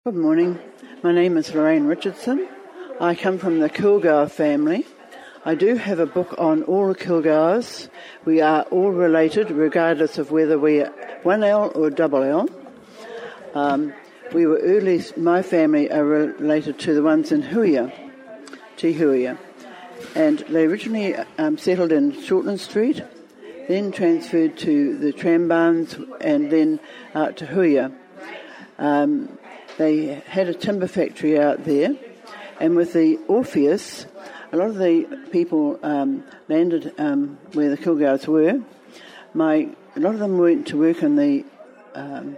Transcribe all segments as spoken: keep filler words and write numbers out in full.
Good morning. My name is Lorraine Richardson. I come from the Kilgour family. I do have a book on all the Kilgours. We are all related, regardless of whether we are one L or double L. Um, we were early, my family are related to the ones in Huia, Te Huia. And they originally um, settled in Shortland Street, then transferred to the Trambarns and then out to Huia. Um, They had a timber factory out there, and with the Orpheus, a lot of the people um, landed um, where the Kilgours were. My a lot of them went to work in the um,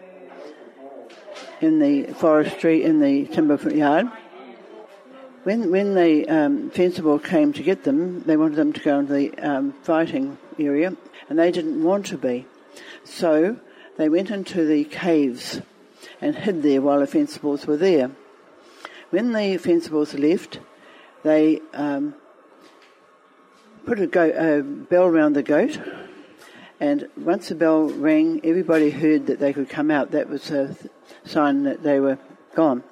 in the forestry in the timber yard. When when the um, Fencible came to get them, they wanted them to go into the um, fighting area, and they didn't want to be. So they went into the caves and hid there while the Fencibles were there. When the Fencibles left, they um, put a, go- a bell round the goat, and once the bell rang, everybody heard that they could come out. That was a th- sign that they were gone.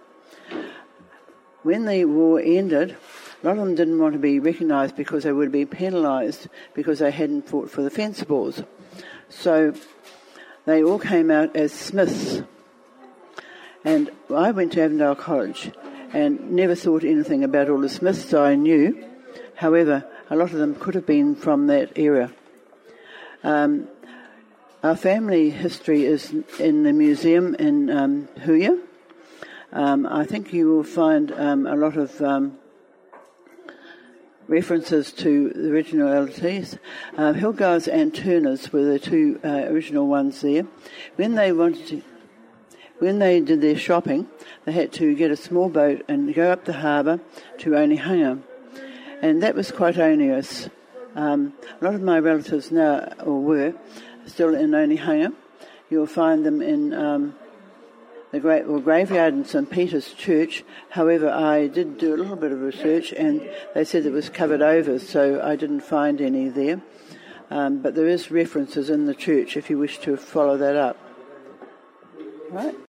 When the war ended, a lot of them didn't want to be recognised because they would be penalised because they hadn't fought for the Fencibles. So they all came out as Smiths. And I went to Avondale College and never thought anything about all the Smiths I knew. However, a lot of them could have been from that era. Um, our family history is in the museum in um, Huia. Um, I think you will find um, a lot of um, references to the originalities. Uh, Hilgars and Turners were the two uh, original ones there. When they wanted to When they did their shopping, they had to get a small boat and go up the harbour to Onehunga. And that was quite onerous. Um, a lot of my relatives now, or were, still in Onehunga. You'll find them in um, the great, well, graveyard in St Peter's Church. However, I did do a little bit of research, and they said it was covered over, so I didn't find any there. Um, but there is references in the church if you wish to follow that up. Right.